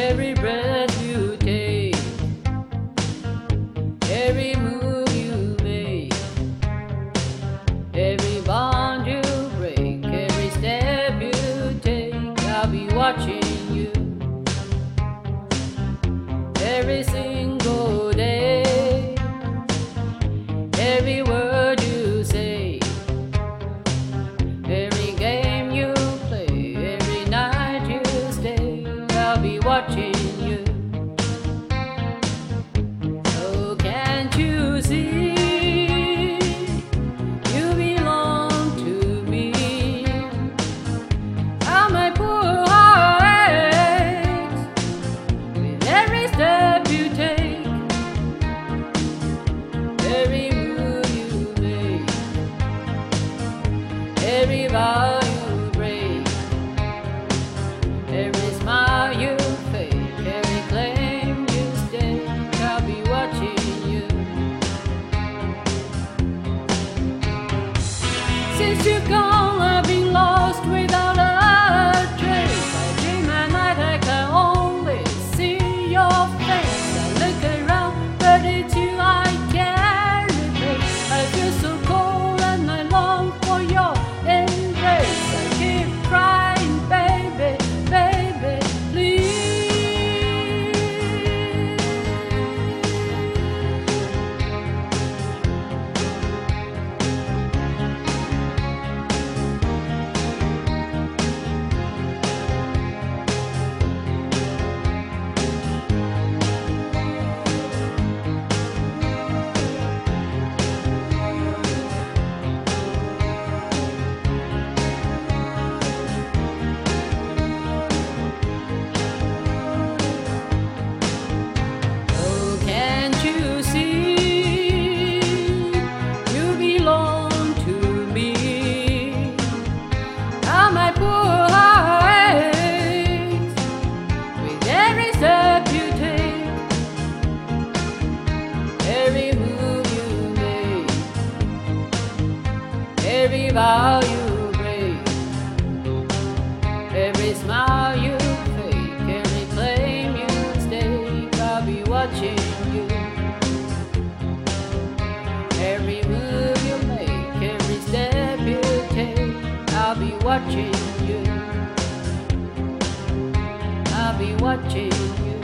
every breath you take, every move you make, every bond you break, every step you take. I'll be watching you every single day, every word you say, every game you play, every night you stay. I'll be watching you. Oh, can't you see? You belong to me. How my poor heart aches with every step you take, every move you make, every vow you break, every smile you fake, every claim you stake. I'll be watching you. Since you've gone, I've been lost without a trace. I dream at night, I can only see your face. I look around, but it's you I can't replace. I feel so cold and I long for your embrace. I keep crying, baby, baby, please. Oh, can't you see? You belong to me. How my poor heart aches with every step you take, every move you make, every vow you break, every smile you fake, every claim you stake. I'll be watching you. Every move you make, every step you take. I'll be watching you. I'll be watching you.